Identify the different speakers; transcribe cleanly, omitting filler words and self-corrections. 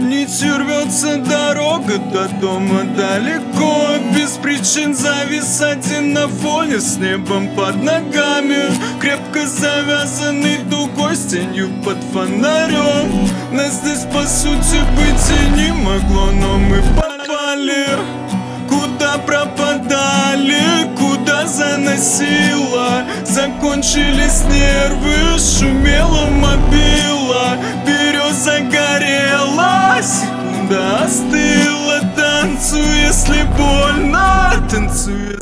Speaker 1: Нитью рвется дорога до дома далеко. Без причин завис один на фоне с небом под ногами. Крепко завязанный дугой с тенью под фонарем. Нас здесь по сути быть и не могло, но мы попали. Куда пропадали, куда заносило. Закончились нервы, шумела мобила. Береза горела, секунда остыла. Танцуй, если больно, танцуй,